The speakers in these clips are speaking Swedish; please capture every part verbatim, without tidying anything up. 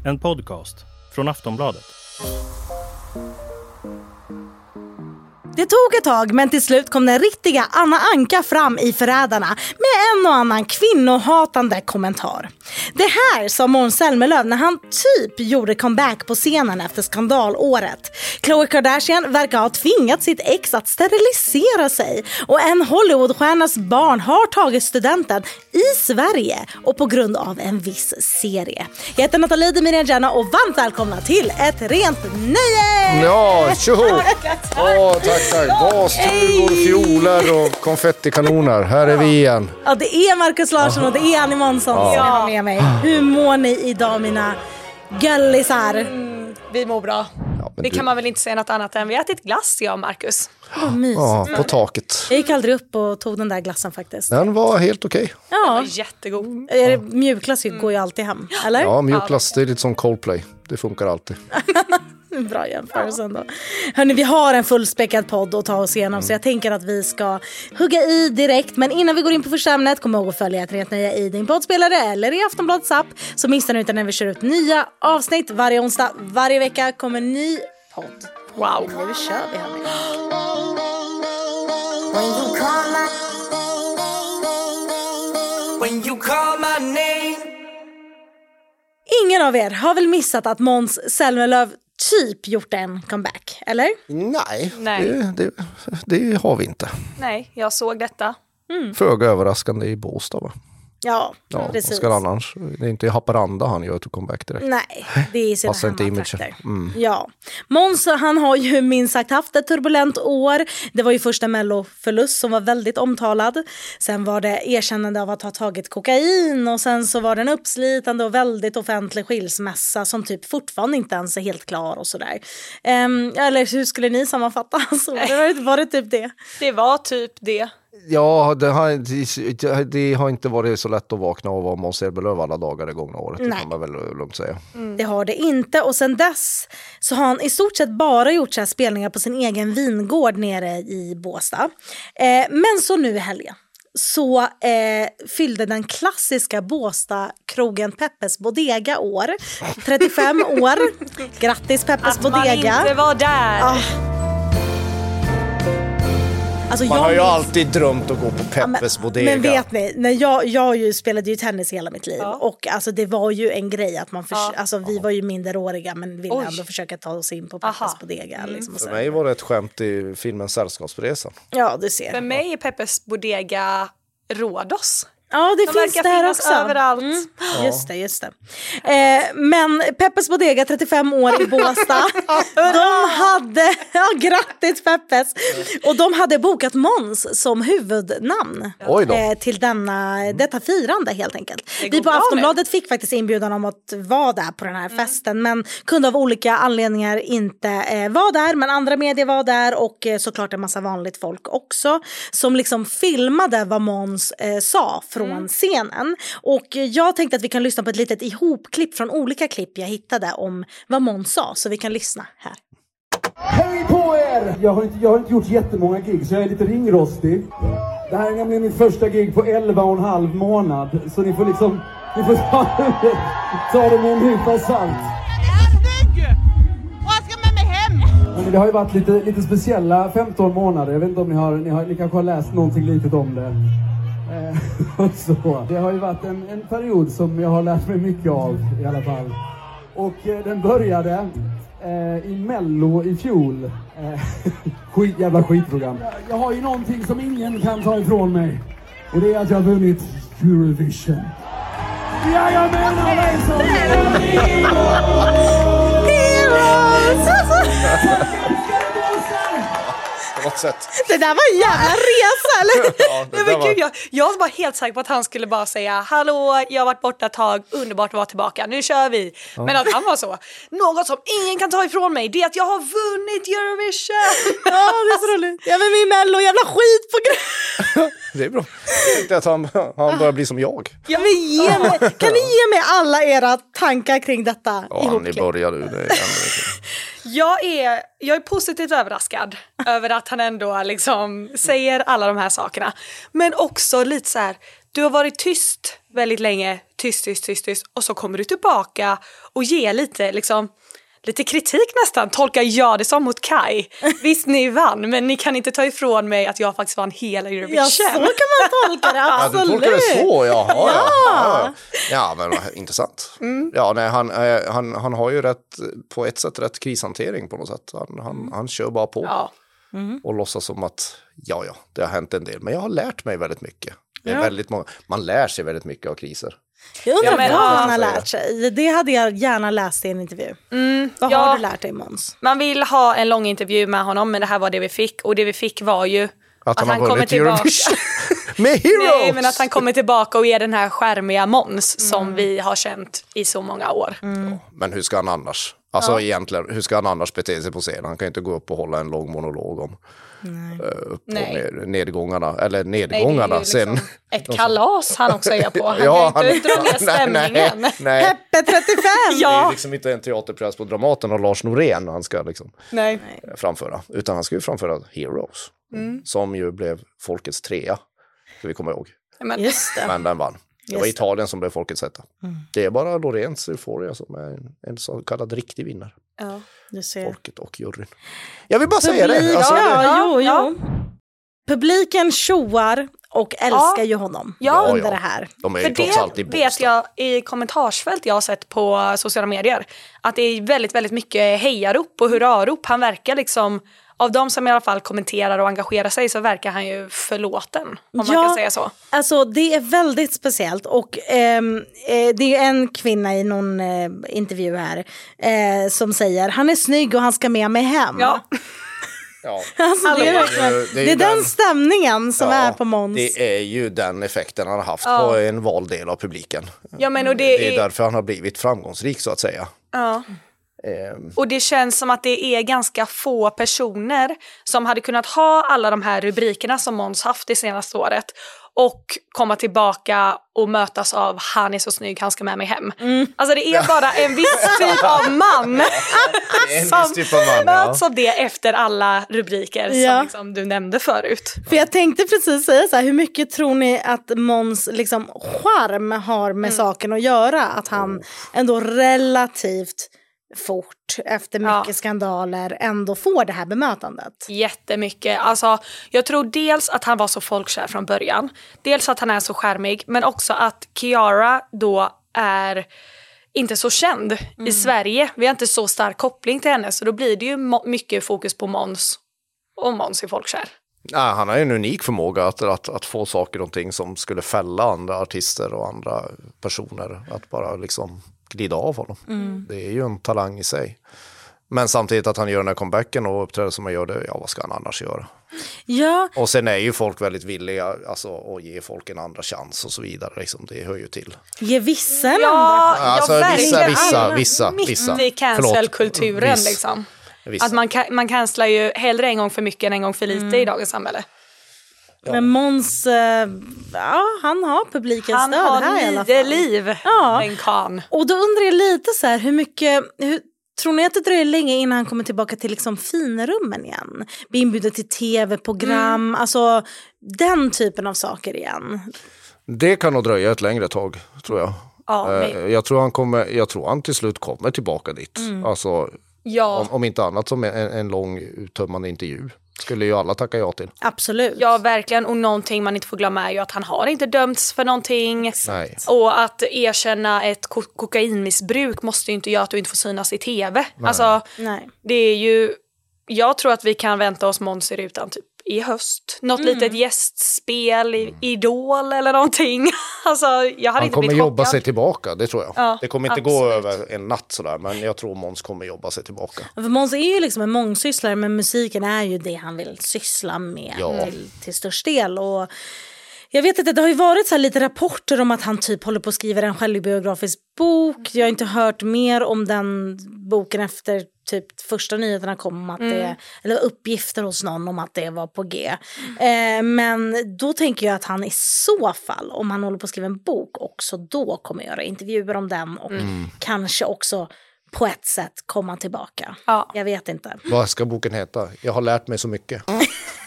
En podcast från Aftonbladet. Det tog ett tag, men till slut kom den riktiga Anna Anka fram i Förrädarna med en och annan kvinnohatande kommentar. Det här sa Måns Zelmerlöw när han typ gjorde comeback på scenen efter skandalåret. Khloe Kardashian verkar ha tvingat sitt ex att sterilisera sig, och en Hollywoodstjärnas barn har tagit studenten i Sverige och på grund av en viss serie. Jag heter Nathalie Demirjana och varmt välkomna till ett rent nöje! Ja, tjoho! Åh, tack, tack. Basstugor, fioler och konfettikanoner. Här är vi igen. Ja, det är Marcus Larsson och det är Annie Månsson som Ja. har med mig. Hur mår ni idag, mina gullisar? Mm, vi mår bra. Ja, men det du- kan man väl inte säga något annat än vi har ätit glass, jag och Marcus. Vad mysigt. Ja, på taket. Jag gick aldrig upp och tog den där glassen faktiskt. Den var helt okej. Ja, Jättegod. är det mjukglass går ju alltid hem, eller? Ja, mjukglass, det är lite som Coldplay. Det funkar alltid. Bra jämförelse ändå. Hörrni, vi har en fullspäckad podd att ta oss igenom, så jag tänker att vi ska hugga i direkt. Men innan vi går in på första ämnet, kom ihåg att följa ett rent nöje i din poddspelare eller i Aftonbladets app, så missar ni inte när vi kör ut nya avsnitt varje onsdag. Varje vecka kommer en ny podd. Wow. Nu kör vi, hörni. When you call my When you call my name. Ingen av er har väl missat att Måns Zelmerlöw typ gjort en comeback, eller? Nej, Nej. Det, det, det har vi inte. Nej, jag såg detta. Föga överraskande i Båstad, va? Ja, Ja, vad precis. ska det annars? Det är inte i Haparanda han gör ett comeback direkt. Nej, det är i sina Passar inte hemmatrakter. imagen. Mm. Ja. Måns, han har ju minst sagt haft ett turbulent år. Det var ju första Mello-förlust som var väldigt omtalad. Sen var det erkännande av att ha tagit kokain, och sen så var det en uppslitande och väldigt offentlig skilsmässa som typ fortfarande inte ens är helt klar och sådär. Um, eller hur skulle ni sammanfatta? Så, det var, var det typ det? Det var typ det. Ja, det har, det, det har inte varit så lätt att vakna och vara Måns Zelmerlöw alla dagar det gångna året. Det Nej. kan man väl lugnt säga. Det har det inte, och sen dess så har han i stort sett bara gjort så här spelningar på sin egen vingård nere i Båstad. Eh, men så nu i helgen så eh, fyllde den klassiska Båstad-krogen Peppes Bodega år. trettiofem år. Grattis Peppes Att man Bodega. inte var där. Ah. Alltså, Man jag har ju minns- alltid drömt att gå på Peppes Bodega. Men vet ni, när jag, jag ju spelade ju tennis hela mitt liv, Ja. och alltså det var ju en grej att man, förs- Ja. alltså vi var ju minderåriga men ville Oj. ändå försöka ta oss in på Peppes Aha. Bodega. Liksom, och För så. mig var det ett skämt i filmen Sällskapsresan. Ja, du ser. För mig är Peppes Bodega Rhodos. Ja, det De finns verkar där finnas också. överallt. Mm. Just det, just det. Eh, men Peppes Bodega, trettiofem år i Båstad. De hade, ja, grattis Peppes. Och de hade bokat Måns som huvudnamn Oj då. eh, till denna, detta firande helt enkelt. Det går Vi på bra Aftonbladet fick faktiskt inbjudan om att vara där på den här festen, men kunde av olika anledningar inte eh, vara där. Men andra medier var där, och eh, såklart en massa vanligt folk också, som liksom filmade vad Måns eh, sa från scenen. Och eh, jag tänkte att vi kan lyssna på ett litet ihopklipp från olika klipp jag hittade om vad Måns sa, så vi kan lyssna här. Hej på er! Jag har, inte, jag har inte gjort jättemånga gig, så jag är lite ringrostig. Det här är nämligen min första gig på elva och en halv månad. Så ni får liksom, ni får ta, ta det med en nypa salt. Men det har ju varit lite, lite speciella femton månader. Jag vet inte om ni har, ni har, ni kanske har läst någonting litet om det. Eh, och så. Det har ju varit en, en period som jag har lärt mig mycket av i alla fall. Och eh, den började eh, i Mello i fjol. Eh, skit, jävla skitprogram. Jag, jag har ju någonting som ingen kan ta ifrån mig. Och det är att jag har vunnit Eurovision. Ja, jag menar det som På något sätt. Det där var en jävla resa, eller? Ja, det Nej, där men var... gud, jag, jag var helt säker på att han skulle bara säga hallå, jag har varit borta ett tag, underbart att vara tillbaka, nu kör vi. Men att han var så, något som ingen kan ta ifrån mig, det är att jag har vunnit Eurovision. Ja, det är så roligt. Jag vill med Mello, jävla skit på grund. Det är bra. Jag tänkte att han, han börjar bli som jag. Ja, men ge mig, kan ni ge mig alla era tankar kring detta Ja, ni ihopklipp? börjar du. Det är Jag är, jag är positivt överraskad över att han ändå liksom säger alla de här sakerna. Men också lite så här, du har varit tyst väldigt länge, tyst, tyst, tyst, tyst. Och så kommer du tillbaka och ger lite liksom lite kritik nästan, tolkar jag det som mot Kai. Visst, ni vann, men ni kan inte ta ifrån mig att jag faktiskt vann hela Eurovision. Ja, så kan man tolka det, absolut. Ja, du tolkar det så, jaha. Ja, Ja. ja. ja men intressant. Mm. Ja, nej, han, han, han har ju rätt, på ett sätt rätt krishantering på något sätt. Han, han, mm. han kör bara på ja. mm. och låtsas som att, ja, ja, det har hänt en del. Men jag har lärt mig väldigt mycket. Det är ja. väldigt många, man lär sig väldigt mycket av kriser. Jag undrar ja, men, vad ja, han har lärt sig. Det hade jag gärna läst i en intervju. Mm, vad ja, har du lärt dig, Måns? Man vill ha en lång intervju med honom, men det här var det vi fick. Och det vi fick var ju att, att han, han har kommer tillbaka. Med Heroes! Nej, men att han kommer tillbaka och är den här skärmiga Måns mm. som vi har känt i så många år. Mm. Ja, men hur ska han annars? Alltså ja. egentligen, hur ska han annars bete sig på scenen? Han kan inte gå upp och hålla en lång monolog om Nej. upp Nej. och ner, nedgångarna, eller nedgångarna. Nej, liksom sen. Ett kalas han också är på. Han ja, kan inte dra ner stämningen. Nej, nej. Peppe trettiofem! ja. Det ja. är liksom inte en teaterpress på Dramaten och Lars Norén han ska liksom nej. framföra. Utan han ska ju framföra Heroes. Mm. Som ju blev folkets trea. Ska vi komma ihåg. Men, Just det. Men den vann. Det Just var Italien som blev folkets etta. Mm. Det är bara Lorenz Euphoria som är en, en så kallad riktig vinnare. ja. Du ser. Folket och juryn. Jag vill bara säga Publik, det. Alltså, ja, det... jo, jo. Ja. Publiken tjoar och älskar ja. ju honom ja. under ja. det här. De är För ju trots allt i det vet jag i kommentarsfält jag har sett på sociala medier. Att det är väldigt, väldigt mycket hejarop och hurrarop. Han verkar liksom, av de som i alla fall kommenterar och engagerar sig så verkar han ju förlåten. Om ja, man kan säga så. Alltså det är väldigt speciellt och ehm, eh, det är en kvinna i någon eh, intervju här eh, som säger han är snygg och han ska med mig hem. Ja. Ja. Alltså, det är, verkligen, det är, det är den, den stämningen som ja, är på Måns. Det är ju den effekten han har haft ja. på en valdel av publiken. Ja, men och det, det är är därför han har blivit framgångsrik så att säga. Ja. Um. Och det känns som att det är ganska få personer som hade kunnat ha alla de här rubrikerna som Måns haft det senaste året och komma tillbaka och mötas av han är så snygg, han ska med mig hem. Mm. Alltså det är bara en viss typ av man en som viss typ av man, möts ja. av det efter alla rubriker ja. som liksom du nämnde förut. För jag tänkte precis säga så här, hur mycket tror ni att Måns liksom charm har med mm. saken att göra? Att han ändå relativt fort efter mycket ja. skandaler ändå får det här bemötandet. Jättemycket. Alltså, jag tror dels att han var så folkkär från början. Dels att han är så charmig. Men också att Kiara då är inte så känd mm. i Sverige. Vi har inte så stark koppling till henne. Så då blir det ju mo- mycket fokus på Måns. Och Måns är folkkär. Ja, han har ju en unik förmåga att, att, att få saker och ting som skulle fälla andra artister och andra personer. Att bara liksom glida av honom. Mm. Det är ju en talang i sig. Men samtidigt att han gör den här comebacken och uppträder som han gör det, ja vad ska han annars göra? Ja. Och sen är ju folk väldigt villiga alltså, att ge folk en andra chans och så vidare. Liksom, det hör ju till. Ge vissa en ja, andra chans. Alltså, ja, vissa, vissa, vissa, vissa. Mitt i cancelkulturen Viss. liksom. Viss. Att man, man cancelar ju hellre en gång för mycket än en gång för lite mm. i dagens samhälle. Ja. Men Måns, ja, han har publikens han stöd har här i alla fall. fall. liv, ja. en kan. Och då undrar jag lite så här, hur mycket, hur, tror ni att det dröjer länge innan han kommer tillbaka till liksom finrummen igen? Blir inbjuden till tv-program, mm. alltså den typen av saker igen. Det kan nog dröja ett längre tag, tror jag. Ja, men... jag, tror han kommer, jag tror han till slut kommer tillbaka dit. Mm. Alltså, ja. om, om inte annat som en, en lång uttömmande intervju. Skulle ju alla tacka ja till. Absolut. Ja, verkligen. Och någonting man inte får glömma är ju att han har inte dömts för någonting. Nej. Och att erkänna ett ko- kokainmissbruk måste ju inte göra att du inte får synas i tv. Nej. Alltså, Nej. det är ju... Jag tror att vi kan vänta oss Måns i rutan typ i höst. Något mm. litet gästspel i mm. Idol eller någonting. Alltså, jag hade han inte kommer blivit jobba chockad. sig tillbaka, det tror jag. Ja, det kommer inte absolut. gå över en natt sådär, men jag tror Måns kommer jobba sig tillbaka. För Måns är ju liksom en mångsysslare, men musiken är ju det han vill syssla med ja. till, till störst del. Och jag vet inte, det har ju varit så här lite rapporter om att han typ håller på att skriva en självbiografisk bok. Jag har inte hört mer om den boken efter typ första nyheterna kom om att mm. det, eller uppgifter hos någon om att det var på G. Eh, men då tänker jag att han i så fall, om han håller på att skriva en bok, också då kommer göra intervjuer om den och mm. kanske också på ett sätt komma tillbaka. Ja. Jag vet inte. Vad ska boken heta? Jag har lärt mig så mycket.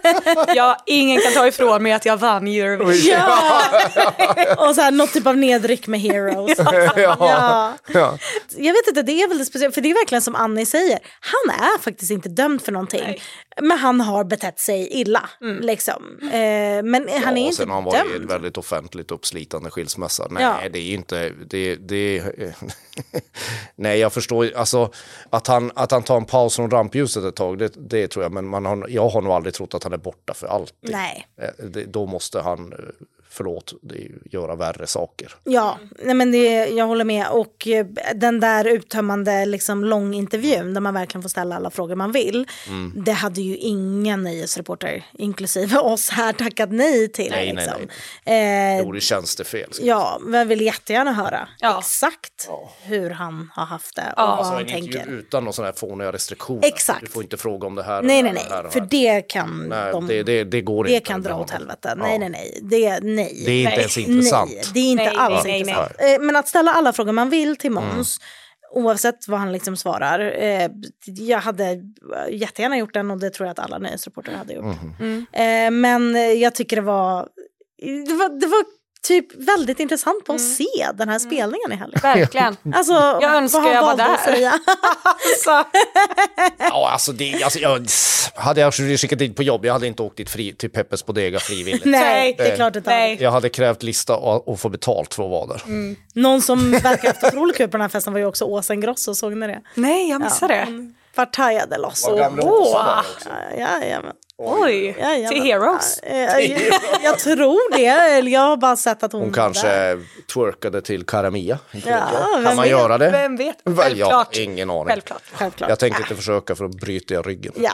Ja, ingen kan ta ifrån mig att jag vann Eurovision. Ja. Och så här, något typ av nedryck med Heroes. ja. Ja. Ja. Jag vet inte, det är väldigt speciellt. För det är verkligen som Annie säger. Han är faktiskt inte dömd för någonting. Nej. Men han har betett sig illa. Mm. Liksom. Eh, men ja, han är inte sen han var dömd. i en väldigt offentligt uppslitande skilsmässa. Nej, ja. det är ju inte... Det, det, nej, jag förstår. Alltså, att han, att han tar en paus från rampljuset ett tag, det, det tror jag. Men man har, jag har nog aldrig trott att han är borta för alltid. Nej. Det, då måste han... förlåt, göra värre saker. Ja, nej men det, jag håller med. Och den där uttömmande liksom, långintervjun där man verkligen får ställa alla frågor man vill. Mm. Det hade ju ingen nyhetsreporter, inklusive oss här, tackat nej till. Nej, liksom. nej, nej. Eh, det vore tjänstefel. Ja, men vill jättegärna höra ja. exakt ja. hur han har haft det och ja. vad alltså, han en tänker. Utan någon sån här fåniga restriktioner. Exakt. Du får inte fråga om det här. Nej, nej, nej. Här för det kan nej, de, det, det, det går det inte. kan dra åt helvete. Ja. Nej, nej, nej. Det, nej. Det är inte nej. ens intressant. Nej, det är inte nej, alls nej, intressant. Nej, nej. Men att ställa alla frågor man vill till Måns, mm. oavsett vad han liksom svarar. Eh, jag hade jättegärna gjort den och det tror jag att alla nyhetsreporter hade gjort. Mm. Eh, men jag tycker det var... Det var, det var typ väldigt intressant på att mm. se den här spelningen i helgen. Verkligen. Alltså, jag önskar jag var där. alltså. Ja, alltså, det, alltså jag, hade jag skickat dit på jobb, jag hade inte åkt dit fri, till Peppes Bodega frivilligt. Nej, det är klart att nej. Jag hade krävt lista och, och få betalt för att vara där. Mm. Någon som verkar haft otroligt kul på den här festen var ju också Åsa Grosso, såg ni det? Nej, jag missade ja. det. Partajade loss. Var gamla Åsa där också. Ja, ja, men. Oj, ja, till Heroes. Ja, jag, jag tror det. Eller jag har bara sett att hon... Hon kanske där. twerkade till Karamia. Ja, kan man vet, göra det? Vem vet? Självklart. Ja, ingen aning. Självklart. Självklart. Jag tänkte inte försöka för att bryta jag ryggen. Ja.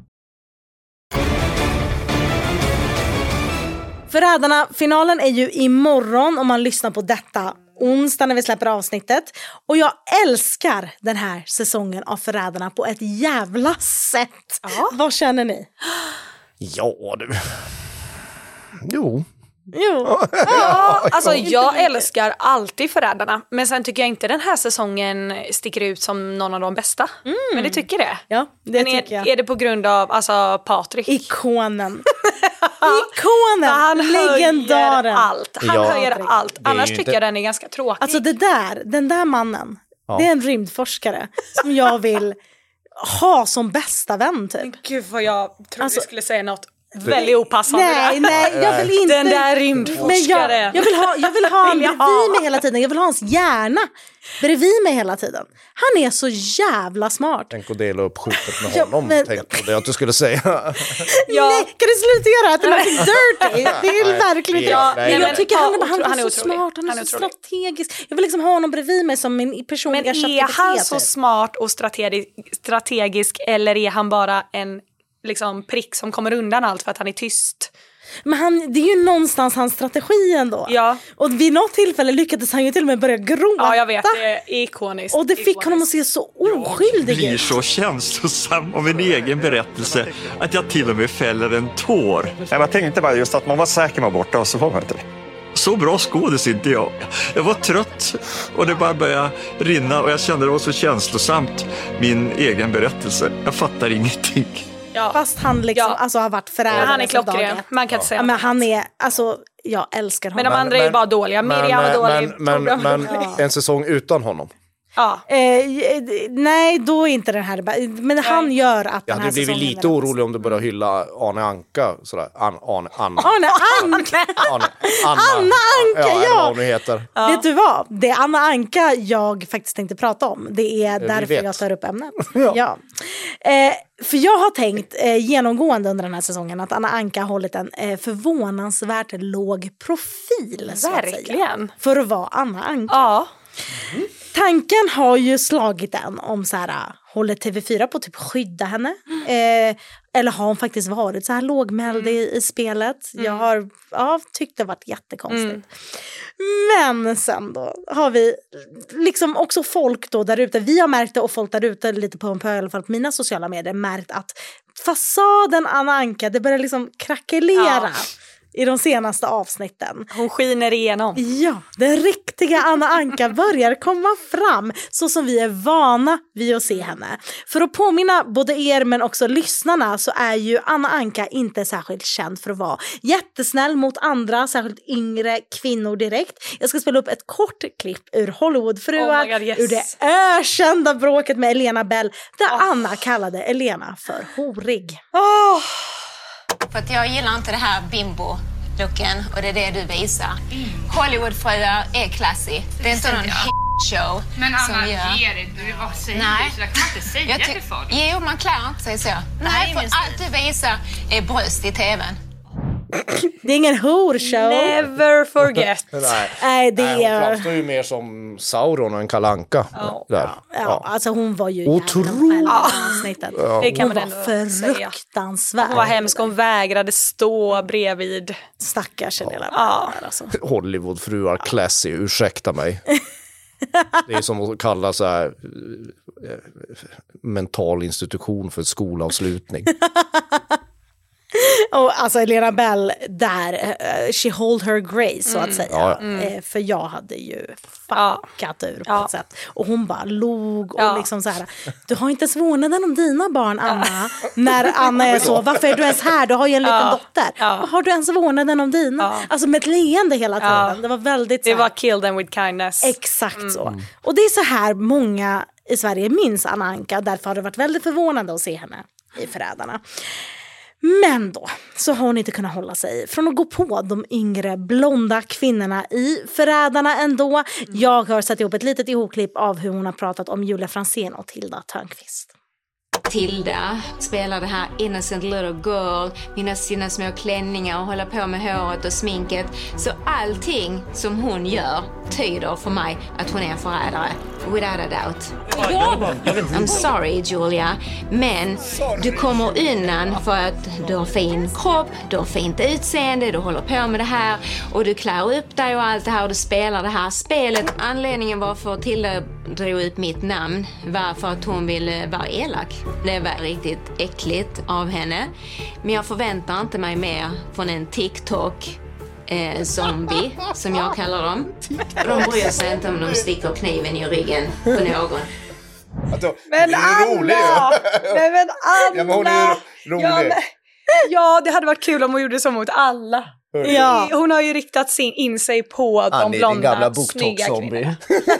Förrädarna-finalen är ju imorgon om man lyssnar på detta onsdag när vi släpper avsnittet. Och jag älskar den här säsongen av Förrädarna på ett jävla sätt. Ja. Vad känner ni? Ja, du... Jo. Jo. Ja, alltså jag älskar alltid Förrädarna. Men sen tycker jag inte den här säsongen sticker ut som någon av de bästa. Mm. Men det tycker det. Ja, det men är, tycker jag. Är det på grund av alltså, Patrik? Ikonen. Ikonen. Han legendaren. höjer allt. Han ja. höjer allt. Annars inte... tycker jag den är ganska tråkig. Alltså det där, den där mannen. Ja. Det är en rymdforskare som jag vill ha som bästa vän typ. Men gud vad jag trodde alltså, du skulle säga något väldigt opassande. Nej, nej, jag vill inte. Den där rymdforskaren. Jag, jag vill ha, jag vill ha honom bredvid mig hela tiden. Jag vill ha hans hjärna bredvid mig hela tiden. Han är så jävla smart. Tänk att dela upp skjutet med honom. Ja, men... Tänk på det att du skulle säga. Ja. Nej, kan du sluta göra det till någonting dirty? Det är nej, verkligen inte. Ja, nej, jag nej. tycker han, han, han är är så otrolig. smart. Han är, han är så otrolig. strategisk. Jag vill liksom ha honom bredvid mig som min personliga Men är han så smart och strategisk, strategisk eller är han bara en liksom prick som kommer undan allt för att han är tyst? Men han, det är ju någonstans hans strategi ändå. Ja. Och vid något tillfälle lyckades han ju till och med börja gråta. Ja, jag vet. Det är ikoniskt. Och det fick ikoniskt. honom att se så oskyldig ut. Jag blir så känslosam av en egen berättelse att jag till och med fäller en tår. Nej, man tänkte bara just att man var säker man borta och så var man inte det. Så bra skådis inte jag. Jag var trött och det bara började rinna och jag kände det var så känslosamt. Min egen berättelse. Jag fattar ingenting. Ja. Fast han liksom ja. alltså har varit förrädare. Ja, han är klockren. Man kan inte säga. Ja, men han är alltså jag älskar honom. Men de andra men, är ju bara dåliga. Miriam var dålig. Men, men, men ja. En säsong utan honom. Ja. Eh, nej, då är inte den här. Men nej. Han gör att jag den här hade blivit lite orolig om du började hylla Arne Anka sådär. An, Arne Anna. Arne Anka. Arne, Anna. Anna Anka, ja. Ja. Vad hon heter. Ja. Vet du vad? Det är Anna Anka jag faktiskt tänkte prata om. Det är Vi därför vet. jag tar upp ämnet. ja. ja. Eh, för jag har tänkt eh, genomgående under den här säsongen att Anna Anka har hållit en eh, förvånansvärt låg profil. Verkligen. För att vara Anna Anka. Ja. Mm. Tanken har ju slagit en om så här, håller T V fyra på att typ skydda henne? Eh, eller har hon faktiskt varit så här lågmäld mm. i, i spelet? Mm. Jag har ja, tyckt det varit jättekonstigt. Mm. Men sen då har vi liksom också folk då där ute. Vi har märkt det och folk där ute lite på, på i alla fall på mina sociala medier märkt att fasaden Anna Anka, det börjar liksom krackelera. Ja. i de senaste avsnitten. Hon skiner igenom. Ja, den riktiga Anna Anka börjar komma fram så som vi är vana vid att se henne. För att påminna både er men också lyssnarna så är ju Anna Anka inte särskilt känd för att vara jättesnäll mot andra, särskilt yngre kvinnor direkt. Jag ska spela upp ett kort klipp ur Hollywoodfruar, oh God, yes. ur det ökända bråket med Elena Bell där oh. Anna kallade Elena för horig. Oh. För att jag gillar inte det här bimbo-looken och det är det du visar. Mm. Hollywoodfruar är classy. Det är inte någon show. Men Anna, som gör... ge det. Du var säger Nej. det. Så jag kan inte säga ty- det folk. Jo, man klarar inte sig så. Nej, för allt du visar är bröst i tvn. Det är ingen horshow. Never forget. Nej, Nej, det Nej, hon är... framstår ju mer som Sauron och en Kalle Anka. Ja, där. ja, ja, alltså hon var ju otroligt. avsnittet. Ja. Det kan hon man var ändå säga. fruktansvärd. Hon var hemsk, hon vägrade stå bredvid. Stackars Elena. Ja. Alltså. Hollywoodfruar, classy, ursäkta mig. Det är som att kalla så här eh, mental institution för skolavslutning. Och alltså Elena Bell där, uh, she hold her grace så att Mm. säga. Ja, ja. Mm. Eh, för jag hade ju Ja. fuckat ur på Ja. ett sätt. Och hon bara log och Ja. liksom så här. Du har inte ens vårdnaden om dina barn, Anna. När Anna är så, varför är du ens här? Du har ju en liten Ja. dotter. Ja. Har du ens vårdnaden om dina? Ja. Alltså med ett leende hela tiden. Ja. Det var väldigt så Det här. var kill them with kindness. Exakt så. Och det är så här många i Sverige minns Anna Anka. Därför har det varit väldigt förvånande att se henne i Förrädarna. Men då så har hon inte kunnat hålla sig från att gå på de yngre blonda kvinnorna i Förrädarna ändå. Jag har satt ihop ett litet ihopklipp av hur hon har pratat om Julia Franzén och Tilda Törnqvist. Tilda spelar det här innocent little girl, mina sina små klänningar och hålla på med håret och sminket. Så allting som hon gör tyder för mig att hon är en förrädare. Without a doubt. I'm sorry Julia, men du kommer undan för att du har fin kropp, du har fint utseende, du håller på med det här och du klär upp dig och allt det här och du spelar det här spelet. Anledningen varför Tilda drog ut mitt namn var för att hon ville vara elak. Det var riktigt äckligt av henne. Men jag förväntar inte mig mer från en TikTok eh, zombie, som jag kallar dem. De bryr sig inte om de sticker kniven i ryggen på någon. Alltså, Men Anna! Nej men Anna! Ja, men hon är ju rolig. Ja, men, ja, det hade varit kul om hon gjorde så mot alla. Ja. Hon har ju riktat sin in sig på de Annie, din gamla blonda, BookTok snygga zombie. kvinnorna.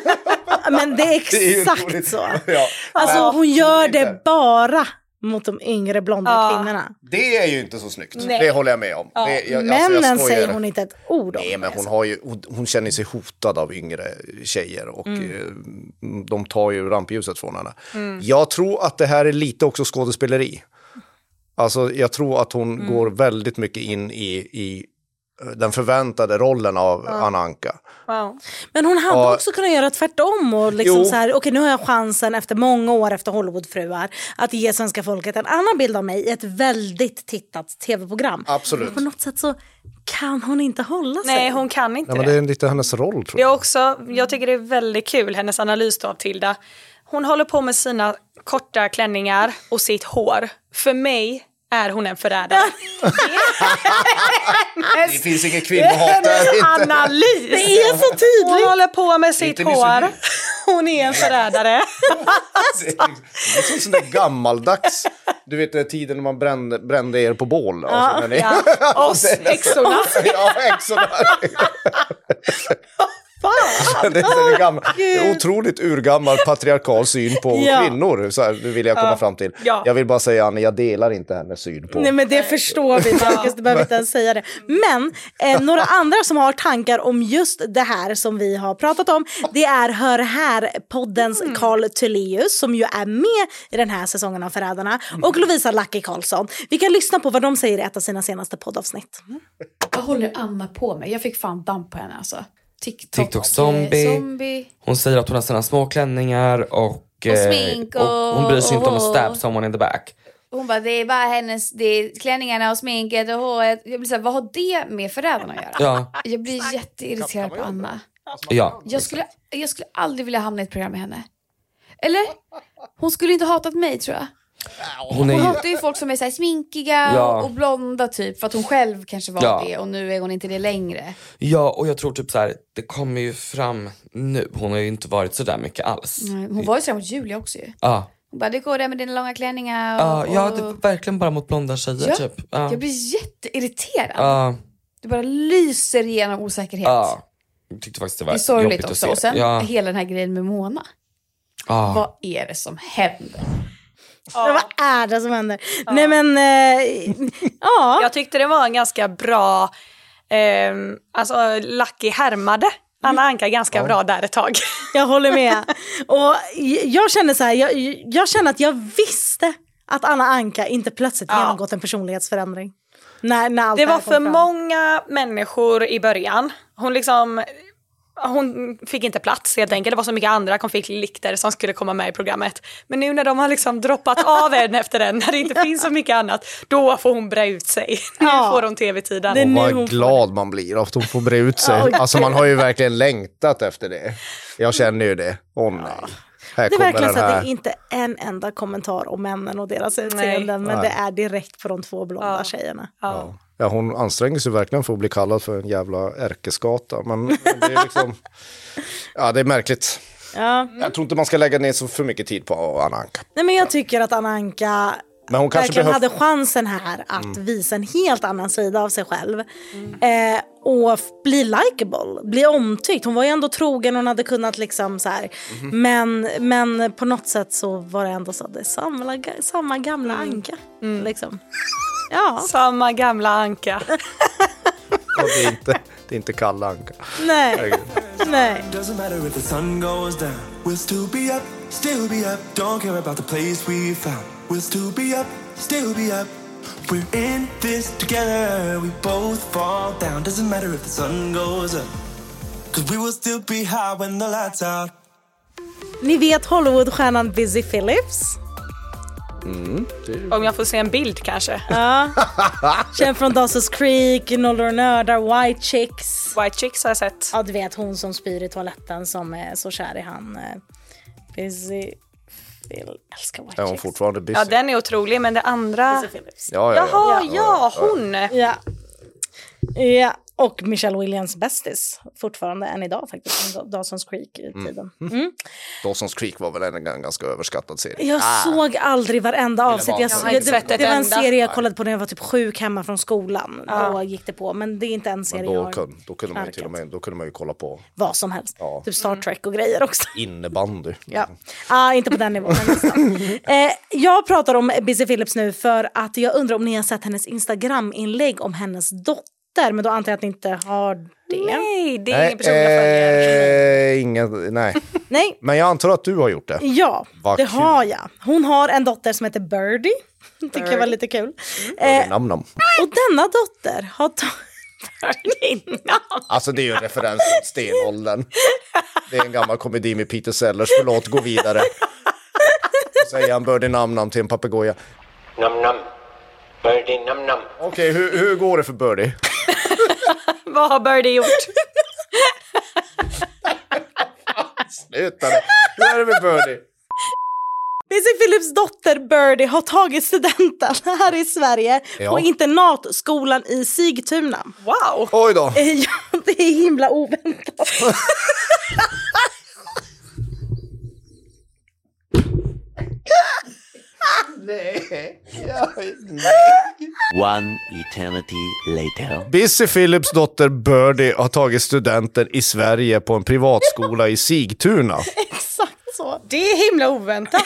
Men det är Det är ju exakt roligt. så. Ja. Alltså Ja, hon gör inte. det bara mot de yngre blonda Ja. kvinnorna. Det är ju inte så snyggt. Nej. Det håller jag med om. Ja. Det, jag, alltså, Männen jag skojar. säger hon inte ett ord om. Nej, men hon, har ju, hon, hon känner sig hotad av yngre tjejer och Mm. eh, de tar ju rampljuset från henne. Mm. Jag tror att det här är lite också skådespeleri. Alltså jag tror att hon Mm. går väldigt mycket in i, i den förväntade rollen av Ja. Anna Anka. Wow. Men hon hade Ja. också kunnat göra tvärtom och liksom Jo. så här, okej nu har jag chansen efter många år efter Hollywoodfruar att ge svenska folket en annan bild av mig i ett väldigt tittat tv-program. Absolut. Men på något sätt så kan hon inte hålla sig. Nej, hon kan inte Ja, men det. det är lite hennes roll tror Det är jag. också, jag tycker det är väldigt kul, hennes analys då av Tilda. Hon håller på med sina korta klänningar och sitt hår. För mig är hon en förrädare. Det finns ingen kvinnohat där. Hennes inte. analys. Det är så tydligt. Hon håller på med sitt Inte hår. misogyn. Hon är en förrädare. Det är liksom- det är sån där gammaldags. Du vet den tiden när man brände, brände er på bål. Alltså, när ni... Ja. Oss, häxorna. Ja, häxorna. Det är, så gammal, det är otroligt urgammal patriarkal syn på Ja. kvinnor. Så här, det vill jag komma fram till. Ja. Jag vill bara säga, Annie, jag delar inte hennes syn på. Nej men det förstår vi Marcus, du behöver inte ens säga det. Men eh, några andra som har tankar om just det här som vi har pratat om, det är Hör här-poddens Carl Tullius som ju är med i den här säsongen av Förrädarna och Lovisa Lucky Karlsson. Vi kan lyssna på vad de säger i ett av sina senaste poddavsnitt. Vad håller Anna på med? Jag fick fan damp på henne alltså. TikTok, TikTok zombie. eh, zombie. Hon säger att hon har sina små klänningar och, Och smink eh, och hon bryr sig inte om att och- stab someone in the back. Hon bara, det är bara hennes, det är klänningarna och sminket och håret. Jag blir så här, vad har det med Förrädarna att göra? Ja. Jag blir jätteirriterad på Anna. Ja. Jag skulle, jag skulle aldrig vilja hamna i ett program med henne. Eller? Hon skulle inte hatat mig tror jag. Hon Hon är ju... hatar ju folk som är så här sminkiga Ja. och blonda typ. För att hon själv kanske var Ja. det och nu är hon inte det längre. Ja, och jag tror typ så här, det kommer ju fram nu. Hon har ju inte varit så där mycket alls. Nej, hon var ju så mot Julia också ju. Ja. Hon bara, det går där med dina långa klänningar. Och, Ja, ja, och... det var verkligen bara mot blonda tjejer Ja, typ. Ja. Jag blir jätteirriterad. Ja. Du bara lyser igenom osäkerhet. Ja. Jag tyckte faktiskt det var Det är sorgligt jobbigt också. att Och se. sen Ja. hela den här grejen med Mona. Ja. Vad är det som händer? Ja. Vad är det som händer? Ja. Nej men, eh, ja. Jag tyckte det var en ganska bra, eh, alltså Lucky härmade Anna Anka ganska ja. bra där ett tag. Jag håller med. Och jag känner så här, jag, jag känner att jag visste att Anna Anka inte plötsligt ja. genomgått en personlighetsförändring. När, när allt det var för fram. många människor i början. Hon liksom... Hon fick inte plats helt enkelt. Det var så mycket andra konflikter som skulle komma med i programmet. Men nu när de har liksom droppat av en efter den, när det inte ja. finns så mycket annat, då får hon bre ut sig. Nu ja. får hon tv-tiden. Och vad glad man blir att hon får bre ut sig. Ja. Alltså man har ju verkligen längtat efter det. Jag känner ju det. Åh nej. Här det är verkligen så här. att det är inte en enda kommentar om männen och deras utseenden, men nej. det är direkt på de två blonda ja. tjejerna. Ja. Ja. Ja, hon anstränger sig verkligen för att bli kallad för en jävla ärkeskata. Men det är liksom... Ja, det är märkligt. Ja. Jag tror inte man ska lägga ner så för mycket tid på Anna Anka. Nej, men jag tycker att Anna Anka men hon verkligen behöv... hade chansen här att mm. visa en helt annan sida av sig själv. Mm. Eh, och bli likeable, bli omtyckt. Hon var ju ändå trogen, hon hade kunnat liksom så här. Mm. Men, men på något sätt så var det ändå så att det är samma, samma gamla Anka. Mm. Liksom. Ja. Samma gamla Anka. Och det är inte, det är inte Kalle Anka. Nej. Nej. Doesn't matter if the sun goes down. We'll still be up, still be up. Don't care about the place we found. We'll still be up, still be up. We're in this together. We both fall down. Doesn't matter if the sun goes up. Cause we will still be high when the lights out. Ni vet Hollywoodstjärnan Busy Phillips? Mm, det... Om jag får se en bild kanske. Ja. Känd från Dawson's Creek, Nollor och nördar, White Chicks. White Chicks har jag sett. Ja, du vet hon som spyr i toaletten som är så kär i han. Busy Phillips. Älskar White Chicks. Är hon fortfarande busy? Ja, den är otrolig, men det andra... Ja, ja, ja. Jaha, ja, hon. Ja. Ja. Och Michelle Williams bästis fortfarande än idag faktiskt. Dawson's Creek i tiden. Mm. Mm. Dawson's Creek var väl en ganska överskattad serie. Jag ah. såg aldrig varenda avsnitt. Jag, jag, jag, det, det var en serie jag kollade på när jag var typ sjuk hemma från skolan. Ja. Då gick det på. Men det är inte en serie då, jag kun, då kunde man ju till och med, då kunde man ju kolla på vad som helst. Ja. Typ Star Trek och grejer också. Innebandy. Ja, ah, inte på den nivån. eh, jag pratar om Busy Phillips nu för att jag undrar om ni har sett hennes Instagram-inlägg om hennes dotter. Men då antar jag att ni inte har det. Nej, det är ingen person jag följer. Eh, ingen, nej. nej. Men jag antar att du har gjort det. Ja, Vad det kul. har jag. Hon har en dotter som heter Birdie. Det tycker jag var lite kul. Mm. Eh, nam, nam. Och denna dotter har tagit... Alltså det är ju en referens till stenåldern. Det är en gammal komedi med Peter Sellers. Förlåt, gå vidare. Så säger han Birdie nam nam till en papegoja. Nam nam. Birdie nam nam. Okej, okay, hur, hur går det för Birdie? Vad har Birdie gjort? Sluta det. Hur är det med Birdie? Busy Phillips dotter Birdie har tagit studenten här i Sverige ja. på internatskolan i Sigtuna. Wow! Oj då. Ja, det är himla oväntat. Nej. Ja, nej. One eternity later. Busy Phillips dotter Birdie har tagit studenten i Sverige på en privatskola i Sigtuna. Exakt så. Det är himla oväntat.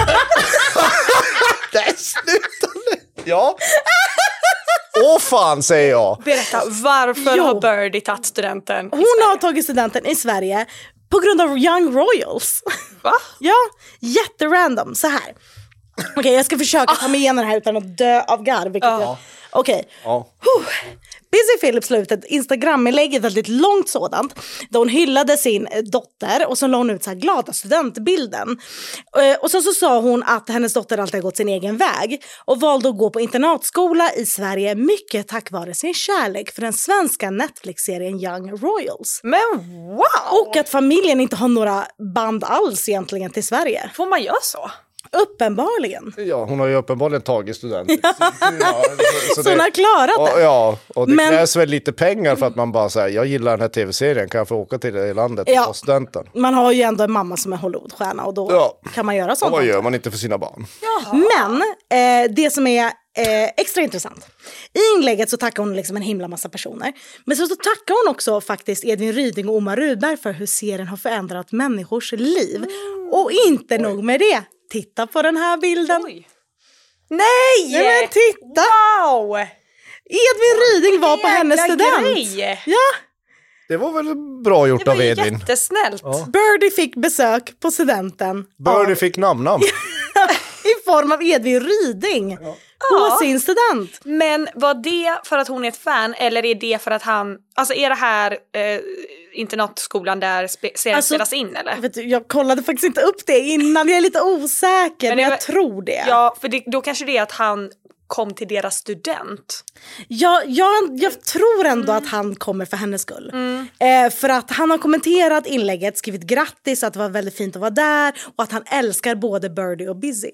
Det är slutande. Ja. Åh fan, säger jag. Berätta, varför jo. har Birdie tagit studenten? Hon har tagit studenten i Sverige på grund av Young Royals. Va? Ja, jätterandom. Så här. Okej, okay, jag ska försöka ta mig igenom det här utan att dö av garv. Ja. Okej. Okay. Ja. Busy Phillips la ut ett Instagram-inlägg, ett väldigt långt sådant, där hon hyllade sin dotter och så la hon ut så här glada studentbilden. Och så, så sa hon att hennes dotter alltid har gått sin egen väg och valde att gå på internatskola i Sverige mycket tack vare sin kärlek för den svenska Netflix-serien Young Royals. Men wow! Och att familjen inte har några band alls egentligen till Sverige. Får man göra så? Uppenbarligen. Ja, hon har ju uppenbarligen tagit studenten. Ja. Ja, så, så, så hon har klarat och, det. Ja, och det Men, krävs väl lite pengar för att man bara säger jag gillar den här tv-serien, kan jag få åka till det landet och Ja. ta studenten? man har ju ändå en mamma som är Hollywoodstjärna och då Ja. kan man göra Och sånt. vad gör man inte för sina barn? Men eh, det som är eh, extra intressant. I inlägget så tackar hon liksom en himla massa personer. Men så, så tackar hon också faktiskt Edvin Ryding och Omar Rudberg för hur serien har förändrat människors liv. Mm. Och inte Oj. nog med det. Titta på den här bilden. Oj. Nej! Nej men titta! Wow! Edvin Ryding var på hennes student. Grej. Ja. Det var väl bra gjort av Edvin. Det var jättesnällt. Ja. Birdie fick besök på studenten. Birdie fick namn-namn. I form av Edvin Ryding. Ja. På ja. sin student. Men var det för att hon är ett fan eller är det för att han... Alltså är det här eh, internatskolan där spe- serien alltså, spelas in eller? Vet du, jag kollade faktiskt inte upp det innan. Jag är lite osäker men, men jag var, tror det. Ja, för det, då kanske det är att han kom till deras student. Ja, jag, jag tror ändå mm. att han kommer för hennes skull. Mm. Eh, för att han har kommenterat inlägget, skrivit grattis, att det var väldigt fint att vara där och att han älskar både Birdie och Busy.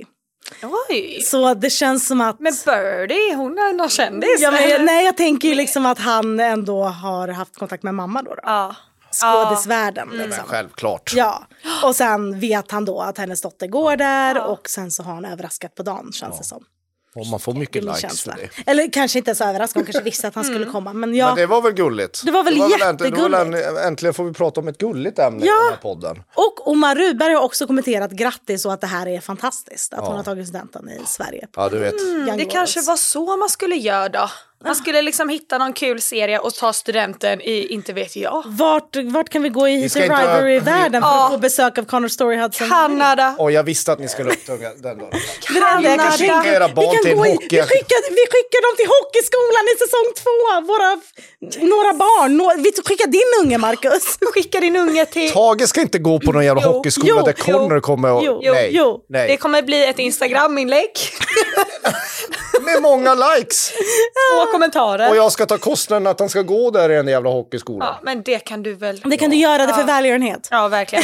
Oj. Så det känns som att... Men Birdie, hon är någon kändis. Ja, men, nej, jag tänker ju liksom att han ändå har haft kontakt med mamma då. då. Ja. Skådisvärlden. Ja. Liksom. Men självklart. Ja, och sen vet han då att hennes dotter går där ja. och sen så har han överraskat på dagen, känns ja. det som. Och man får mycket likes känsla. för det. Eller kanske inte så överraskad, hon kanske visste att han skulle komma. Men, ja, men det var väl gulligt. Det var väl det var jättegulligt. Väl änt, äntligen får vi prata om ett gulligt ämne ja. i den här podden. Och Omar Rudberg har också kommenterat grattis och att det här är fantastiskt. Att ja. hon har tagit studenten i Sverige. Ja, du vet. Mm, det kanske var så man skulle göra då. Man skulle liksom hitta någon kul serie och ta studenten i, inte vet jag. Vart, vart kan vi gå i Survivor-världen för att få besök av Connor Story Hudson? Kanada. Och jag visste att ni skulle upptunga den då. Kanada. Skicka era barn till en hockey. Vi skickar, vi skickar dem till hockeyskolan i säsong två. Våra, några barn. Nå, vi skickar din unge, Marcus. Skicka din unge till... Tage ska inte gå på någon jävla jo, hockeyskola jo, där Connor jo, kommer och... Jo, nej, jo. nej. Det kommer bli ett Instagram-inlägg. Med många likes. Två kommentarer. Och jag ska ta kostnaden att han ska gå där i en jävla hockeyskola. Ja, men det kan du väl... Det kan du göra, det för ja. välgörenhet. Ja, verkligen.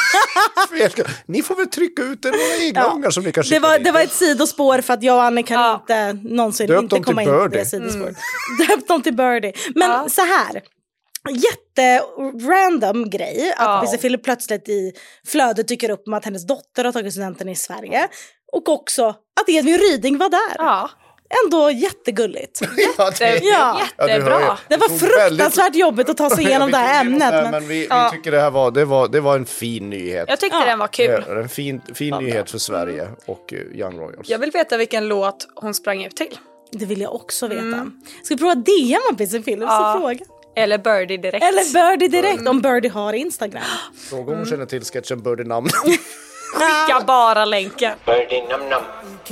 Ni får väl trycka ut några egna ja. ungar som ni kan skicka det var, dit. det var ett sidospår för att jag och Anne kan ja. inte någonsin Döpt inte komma in på det sidospåret. Mm. Döpt dem till Birdie. Men ja. så här... jätterandom grej att Busy Philip plötsligt i flödet dyker upp med att hennes dotter har tagit studenten i Sverige och också att Edvin Ryding var där. Ja. Ändå jättegulligt. Ja, det, ja. Jättebra. Ja, det var fruktansvärt väldigt... jobbigt att ta sig igenom det här ämnet. Det, men men vi, ja. vi tycker det här var, det var, det var en fin nyhet. Jag tyckte ja. den var kul. En fin, fin ja. nyhet för Sverige och Young Royals. Jag vill veta vilken låt hon sprang ut till. Det vill jag också veta. Mm. Ska vi prova D M av Busy Philip ja. så fråga. Eller Birdie direkt. Eller Birdie direkt mm. om Birdie har Instagram. Fråga om hon mm. känner till sketchen Birdie namn. Skicka bara länken. Birdie nam nam.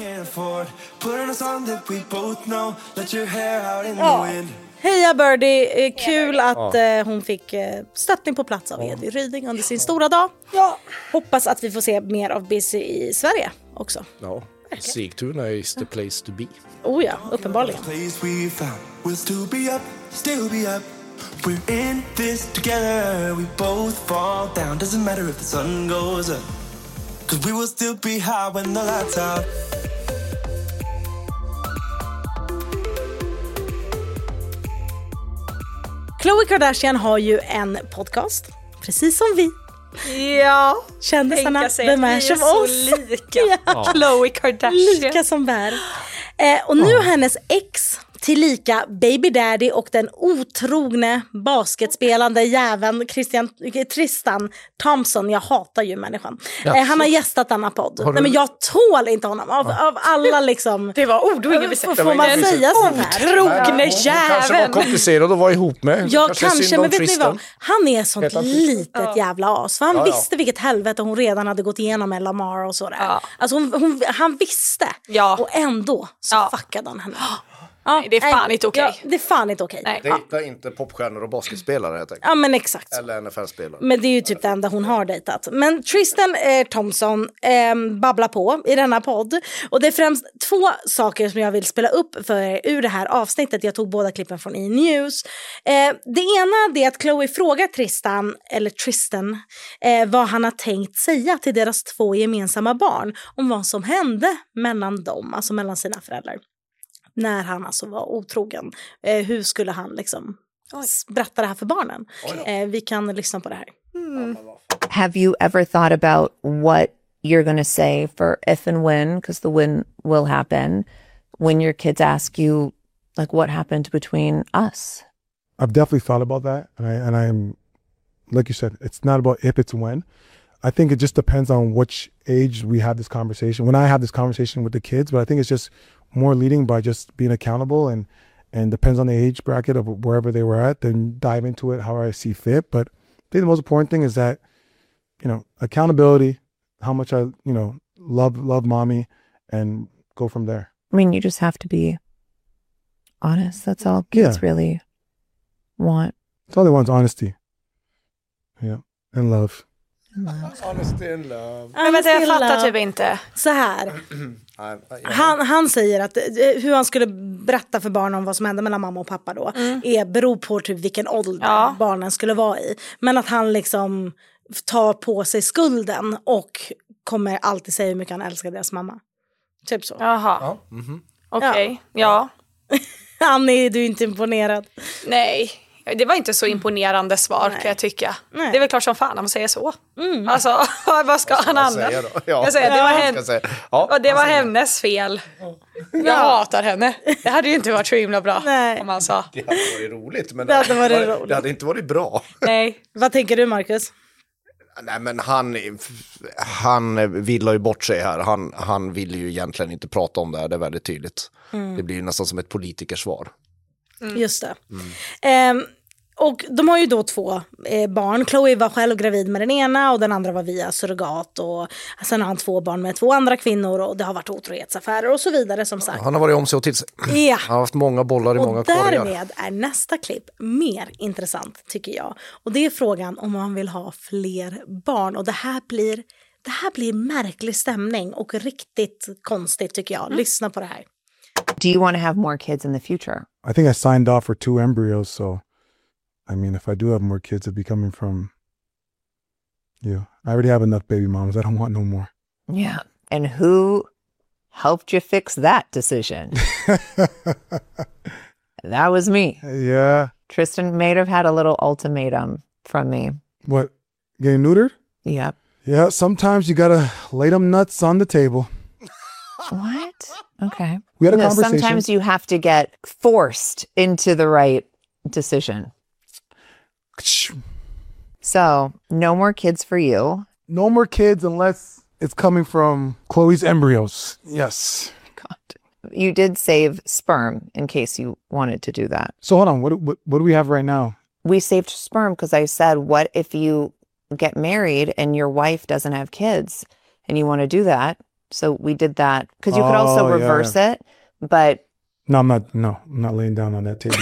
Ja. Heja Birdie, kul att ja. hon fick stöttning på plats av Edvin Ryding under sin stora dag. Ja. Hoppas att vi får se mer av Busy i Sverige också. Ja, Sigtuna is the place to be. Oh ja, uppenbarligen. We're in this together, we both fall down. Doesn't matter if the sun goes up, 'cause we will still be high when the lights out. Khloe Kardashian har ju en podcast, precis som vi. Ja, kändisarna, the mash of oss. Lika. Ja. Khloe Kardashian. Lika som bär. Eh, och nu ja. hennes ex tillika baby daddy och den otrogne basketspelande jäveln Christian, Tristan Thompson. Jag hatar ju människan. Ja, eh, han har gästat denna podd. Du... Nej, men jag tål inte honom. Av, ja. av alla liksom... Det var ord och ingen Får, får man säga sånt här? Otrogne jäveln. Kanske var komplicerad att vara ihop med. Ja, kanske, kanske men vet ni vad? Han är sånt litet ja. jävla as. För han ja, ja. visste vilket helvete hon redan hade gått igenom med Lamar och sådär. Ja. Alltså hon, hon, han visste. Ja. Och ändå så ja. fuckade han henne. Ja, Nej, det är fan inte okej. Ja, det är fan inte okej. Nej. Ja. Dejta inte popstjärnor och basketspelare helt enkelt. Ja, men exakt. Eller N F L-spelare. Men det är ju typ det enda hon har dejtat. Men Tristan eh, Thompson eh, babblar på i denna podd. Och det är främst två saker som jag vill spela upp för er ur det här avsnittet. Jag tog båda klippen från E-News. Eh, det ena är att Chloe frågar Tristan, eller Tristan, eh, vad han har tänkt säga till deras två gemensamma barn om vad som hände mellan dem, alltså mellan sina föräldrar. När han alltså var otrogen. Eh, hur skulle han liksom s- berätta det här för barnen? Eh, vi kan lyssna på det här. Mm. Have you ever thought about what you're going to say for if and when, because the when will happen, when your kids ask you, like, what happened between us? I've definitely thought about that. And, I, and I'm, like you said, it's not about if, it's when. I think it just depends on which age we have this conversation. When I have this conversation with the kids, but I think it's just more leading by just being accountable and and depends on the age bracket of wherever they were at, then dive into it how I see fit. But I think the most important thing is that, you know, accountability, how much I, you know, love love mommy, and go from there. I mean, you just have to be honest. That's all kids Yeah. really want. It's all they want is honesty. Yeah, and love. Honesty and love. Men vänta, jag fattar typ inte. Så här. Han, han säger att eh, hur han skulle berätta för barnen om vad som hände mellan mamma och pappa då Mm. är, beror på typ vilken ålder Ja. barnen skulle vara i. Men att han liksom tar på sig skulden och kommer alltid säga hur mycket han älskar deras mamma. Typ så. Jaha. Ja. Mm-hmm. Okej, ja. Annie, du är inte imponerad. Nej, det var inte så imponerande svar kan jag tycka. Det är väl klart som fan om man säger så. Mm. Alltså, vad ska han jag använda? säga då? Ja. Jag säger, det var, Ja. hen- Ska säga. Ja, och det var jag säger. hennes fel. Jag hatar henne. Det hade ju inte varit så himla bra om han sa. Det hade varit roligt, men Det hade varit det, roligt. det hade inte varit bra. Nej. Vad tänker du, Marcus? Nej, men han, han villar ju bort sig här. Han, han vill ju egentligen inte prata om det här, det är väldigt tydligt. Mm. Det blir ju nästan som ett politikersvar. Just det. Ehm, och de har ju då två eh, barn. Chloe var själv gravid med den ena och den andra var via surrogat. Och sen har han två barn med två andra kvinnor och det har varit otrohetsaffärer och så vidare som sagt. Han har varit om sig och till sig. Ja. Han har haft många bollar i Och många korgar. därmed är nästa klipp mer intressant tycker jag. Och det är frågan om man vill ha fler barn. Och det här blir, det här blir märklig stämning och riktigt konstigt tycker jag. Lyssna på det här. Do you want to have more kids in the future? I think I signed off for two embryos, so I mean, if I do have more kids, it'll be coming from you. I already have enough baby moms. I don't want no more. Yeah. And who helped you fix that decision? That was me. Yeah. Tristan may have had a little ultimatum from me. What? Getting neutered? Yep. Yeah, sometimes you gotta lay them nuts on the table. What? Okay. We had a No, conversation. sometimes you have to get forced into the right decision. So, no more kids for you. No more kids unless it's coming from Chloe's embryos. Yes. You did save sperm in case you wanted to do that. So hold on. What what, what do we have right now? We saved sperm because I said, what if you get married and your wife doesn't have kids and you want to do that? So we did that because you could also Oh, yeah, reverse yeah. it, but No, I'm not. No, I'm not laying down on that table.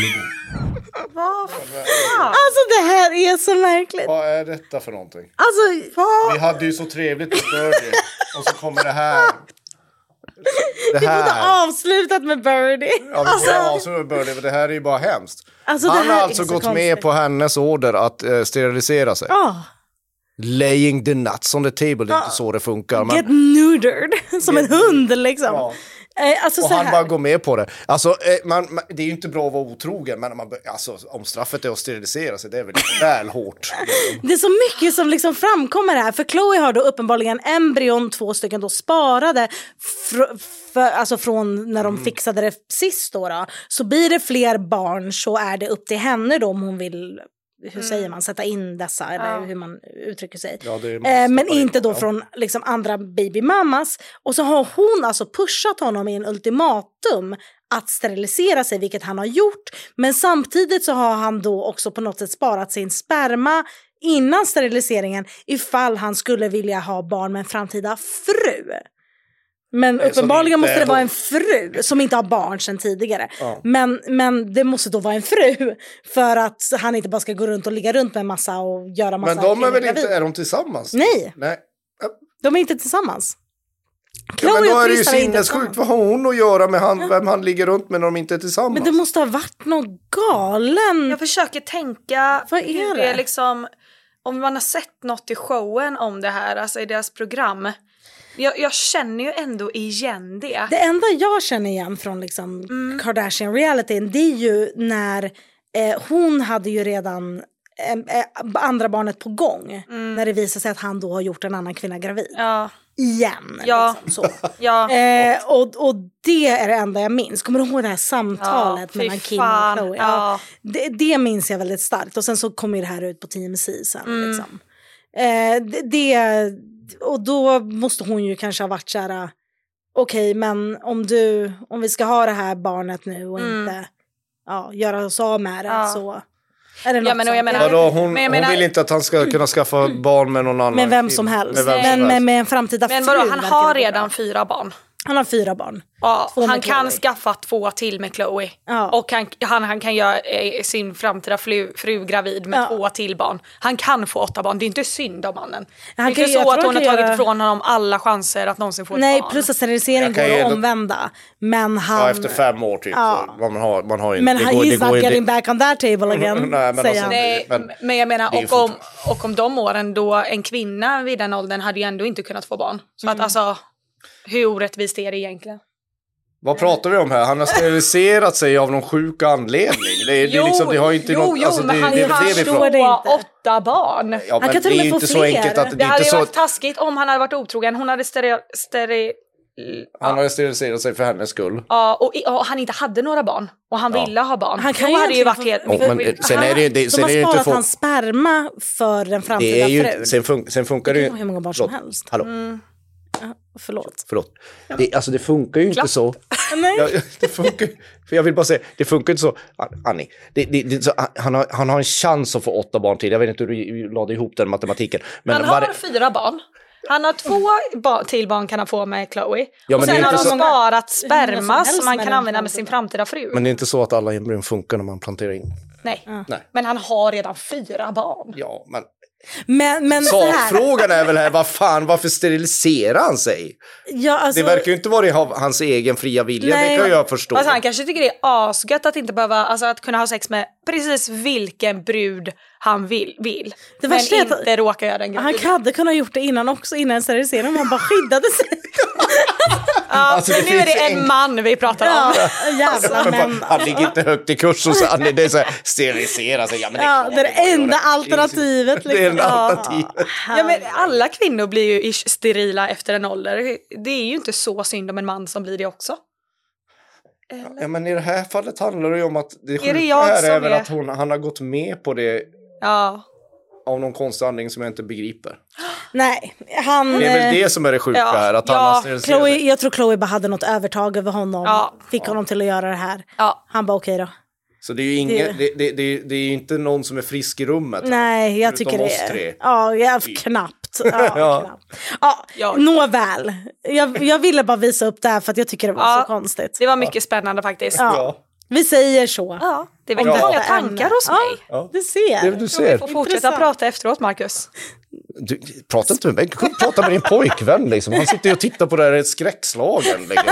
Alltså det här är så märkligt. Vad är detta för någonting? Alltså, Vi hade ju så trevligt med Birdie. Och så kommer det här. Det vi borde här. avslutat med Birdie. Ja, vi Alltså, får avsluta med Birdie, för det här är ju bara hemskt. Alltså, det Han här har är alltså så gått konstigt. med på hennes order att eh, sterilisera sig. Ja. Laying the nuts on the table, det är inte så det funkar. Men... Get neutered. Som en hund liksom. Ja. Eh, alltså Och så han här. bara går med på det. Alltså, eh, man, man, det är ju inte bra att vara otrogen, men man, alltså, om straffet är att sterilisera sig, det är väl väl hårt. Det är så mycket som liksom framkommer här. För Chloe har då uppenbarligen embryon, två stycken då sparade fr- för, alltså från när de fixade det sist då, då. Så blir det fler barn så är det upp till henne då om hon vill, hur säger man, sätta in dessa eller hur man uttrycker sig. Ja, det är- eh, men stoppa in, inte då ja. från liksom andra babymammas. Och så har hon alltså pushat honom i en ultimatum att sterilisera sig, vilket han har gjort. Men samtidigt så har han då också på något sätt sparat sin sperma innan steriliseringen ifall han skulle vilja ha barn med en framtida fru. Men Nej, uppenbarligen inte måste det hon. vara en fru som inte har barn sedan tidigare. Ja. Men, men det måste då vara en fru för att han inte bara ska gå runt och ligga runt med en massa och göra massa. Men de är väl gravid. inte, är de tillsammans? Nej. Nej. De är inte tillsammans. Ja, men då och är det ju Tristan inte sinnessjukt. Vad har hon att göra med han, vem han ligger runt med när de inte är tillsammans? Men det måste ha varit någon galen. Jag försöker tänka Vad är hur det? det är liksom, om man har sett något i showen om det här, alltså i deras program. Jag, jag känner ju ändå igen det. Det enda jag känner igen från liksom Mm. Kardashian-realityn, det är ju när eh, hon hade ju redan eh, eh, andra barnet på gång. Mm. När det visar sig att han då har gjort en annan kvinna gravid. Ja. Igen. Ja. Liksom, så. Ja. Eh, och, och det är det enda jag minns. Kommer du ihåg det här samtalet Ja, fy mellan Kim fan. och Khloe? Ja. Ja. Det, det minns jag väldigt starkt. Och sen så kom ju det här ut på T M C sen. Mm. Liksom. Eh, det, det, och då måste hon ju kanske ha varit så här. Okej, men om du, om vi ska ha det här barnet nu och Mm. inte ja, göra oss av med det Ja. så är det något Ja, men och jag sånt. menar- Vadå, hon, Men jag menar- hon vill inte att han ska kunna skaffa barn med någon annan. med vem kille. som helst. Med vem som men helst. med, med en framtida Men fru. vadå, han verkar har det gå redan bra. fyra barn. Han har fyra barn. Ja, Två med han kan Khloe. skaffa två till med Khloe. Ja. Och han, han, han kan göra eh, sin framtida fru, fru gravid med Ja. två till barn. Han kan få åtta barn. Det är inte synd om mannen. Han det är kan- inte jag så tror att han hon har kan tagit göra- ifrån honom alla chanser att någonsin få ett Nej, barn. plus att sterilisering Jag kan går ge att det- omvända. Men han... Ja, efter fem år typ. Ja. Så man har, man har ju, Men det han, går, he's det går not ju- getting det- back on that table again, Nej, men säger alltså- han. Nej, Men- men jag menar, det är ju och om, och om de åren då en kvinna vid den åldern hade ju ändå inte kunnat få barn. Så Mm. att alltså, hur orättvist är det egentligen? Vad pratar vi om här? Han har steriliserat sig av någon sjuk anledning. Det, är, det, är liksom, det har ju inte jo, något... jo, alltså, men det, han det är kan väl det vi få pratar inte. åtta barn. Ja, men Han kan till det och är med ju få inte så fler. enkelt att Det det är hade inte ju så varit att taskigt om han hade varit otrogen. Hon hade steril... steril han hade steriliserat sig för hennes skull. ja, och, och han inte hade några barn. Och han Ja. ville ha barn. Han kan Då ju hade ju varit egentligen helt... få- Ja, men sen är det, det, De sen har är det inte sparat få, hans sperma för den det framtida är ju, frun. sen, fun, sen funkar det Det ju... kan vara hur många barn som Förlåt. helst. Hallå, Ja, förlåt. förlåt. Det, alltså det funkar ju inte Klapp. så. Nej. Ja, det funkar, för jag vill bara säga, det funkar inte så. Annie, det, det, det, så, han, har, han har en chans att få åtta barn till. Jag vet inte hur du lade ihop den matematiken. Men Han har var- fyra barn. Han har två ba- till barn kan han få med Khloe. Ja, och men det sen är har inte de så- sparat Hur många som sperma helst som man med kan den använda med sin framtida fru. Men det är inte så att alla embryon funkar när man planterar in. Nej. Nej. Men han har redan fyra barn. Ja, men Men, men så här. sakfrågan är väl här, vad fan, varför steriliserar han sig? Ja, alltså, Det verkar ju inte vara i ha- hans egen fria vilja, Nej. det kan jag förstå. Alltså han kanske tycker det är asgött att inte behöva, alltså att kunna ha sex med precis vilken brud han vill. vill. Det men värsta är att- inte råka göra den han gravid. hade kunnat gjort det innan också, innan steriliseringen, om han bara skyddade sig. Ja, Alltså, men det nu är finns det en en- man vi pratar Ja, om. jävla Men män. bara, han ligger inte högt i kurs och så, han, det är så här, sterilisera sig. Ja, men det är Ja, klart det är det går att enda göra. alternativet. Det är det enda liksom. alternativet. Ja, men alla kvinnor blir ju ish sterila efter en ålder. Det är ju inte så synd om en man som blir det också. Ja, men i det här fallet handlar det ju om att det sjuka det jag här som är väl är- att hon, han har gått med på det Ja. av någon konstig anledning som jag inte begriper. Nej, han... Det är väl eh, det som är det sjuka Ja, här, att ja, han har steriliserat Chloe, sig. jag tror Chloe bara hade något övertag över honom. Ja. Fick honom till att göra det här. Ja. Han bara okej då. Så det är ju ingen, det, det, det, det är ju inte någon som är frisk i rummet. Nej, jag Förutom tycker oss det tre. är... Ja, jag, knappt. Ja, Ja. knappt. Ja, Ja. nåväl. Jag, jag ville bara visa upp det här för att jag tycker det var Ja. så konstigt. Det var mycket spännande faktiskt. Ja. Ja. Vi säger så. Ja, det var Om inte detta många tankar ämne. hos mig. Ja. Du ser. Det du Vi ser. får fortsätta Intressant. prata efteråt, Marcus. Du, prata inte med mig, prata med din pojkvän liksom. Han sitter ju och tittar på det här i ett skräckslagen. Liksom.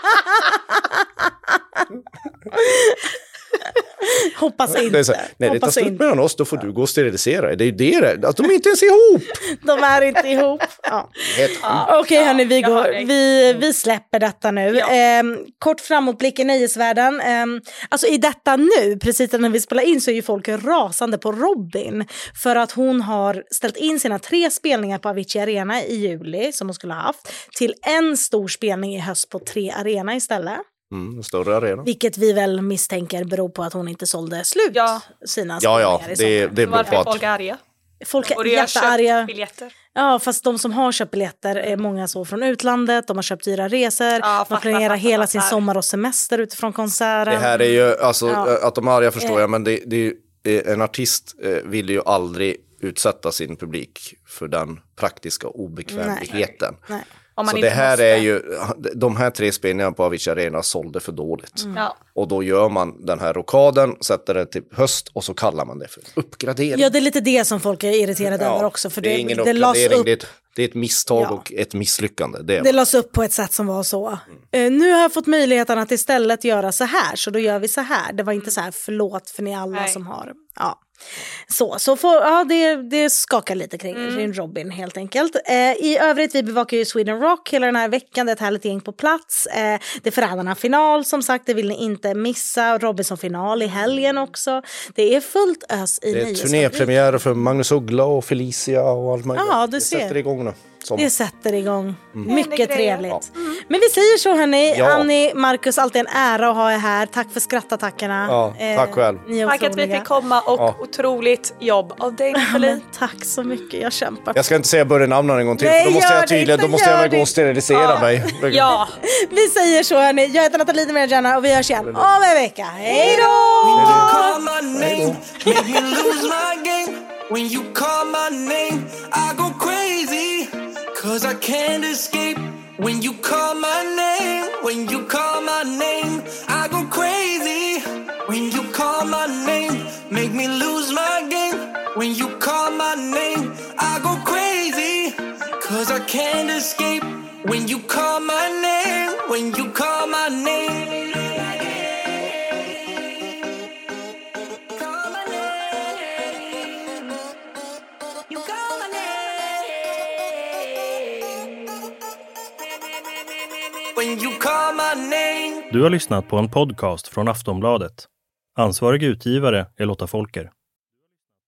Hoppas inte. Det är så här, nej, det tar Hoppas slut inte. mellan oss, då får du gå och sterilisera dig. Det är ju det det är. Att de är inte ens ihop. De är inte ihop. Ja. Helt sjukt. Okej hörni, vi, jag hör går, dig. vi, vi släpper detta nu. Ja. Ehm, kort framåtblick i nöjesvärlden. Ehm, alltså i detta nu, precis när vi spelar in, så är ju folk rasande på Robin. För att hon har ställt in sina tre spelningar på Avicii Arena i juli, som hon skulle ha haft, till en stor spelning i höst på Tre Arena istället. Mm, en större arena. Vilket vi väl misstänker beror på att hon inte sålde slut Ja. sina Ja, ja, spelningar i det, sommar. det beror Varför på är att... folk arga? Folk Och är det har jättearga. köpt biljetter. Ja, fast de som har köpt biljetter är många så från utlandet. De har köpt dyra resor. Ja, de fattar, planerar fattar, hela fattar. sin sommar och semester utifrån konserten. Det här är ju, alltså Ja. att de är arga förstår Eh. jag, men det, det är ju, eh, en artist eh, vill ju aldrig utsätta sin publik för den praktiska obekvämligheten. Nej. Om man så inte det här måste. är ju, de här tre spelningarna på Avicii Arena sålde för dåligt. Mm. Ja. Och då gör man den här rockaden, sätter det till höst och så kallar man det för uppgradering. Ja, det är lite det som folk är irriterade Ja, över också. För det är det, ingen det lades uppgradering, upp, det är, ett, det är ett misstag Ja. och ett misslyckande. Det, är det lades upp på ett sätt som var så. Eh, nu har jag fått möjligheten att istället göra så här, så då gör vi så här. Det var inte så här, förlåt för ni alla Nej. som har... Ja. Så, så får, ja, det, det skakar lite kring mm. Robin helt enkelt. Eh, I övrigt, vi bevakar ju Sweden Rock hela den här veckan. Det är ett härligt gäng på plats. Eh, det är Förrädarna-final, som sagt, det vill ni inte missa. Robinson-final i helgen också. Det är fullt ös i det är nio. turnépremiär för Magnus Uggla och Felicia och allt möjligt. Ja, du det ser. sätter igång nu. Som... Det sätter igång. Mm. Mycket trevligt. Ja. Mm. Men vi säger så hörni, Ja. Annie, Marcus, alltid en ära att ha er här. Tack för skrattattackerna. Ja, tack själv. Ni är Tack att vi otroliga. fick komma och Ja. otroligt jobb av dig, Ja, Nathalie. men tack så mycket, jag kämpar. Jag ska inte säga börja namnen en gång till, Nej, för då måste gör jag det tydligen, inte, då måste jag gör väl gå det. och sterilisera Ja. mig. Ja. Vi säger så hörni, jag heter Nathalie Medjana och vi hörs igen om en vecka. Hej då! Call my name, make me lose my game. When you call my name, I go crazy, cause I can't escape. When you call my name, when you call my name, I go crazy. When you call my name, make me lose my game. When you call my name, I go crazy, cause I can't escape. When you call my name, when you call my name. Du har lyssnat på en podcast från Aftonbladet. Ansvarig utgivare är Lotta Folker.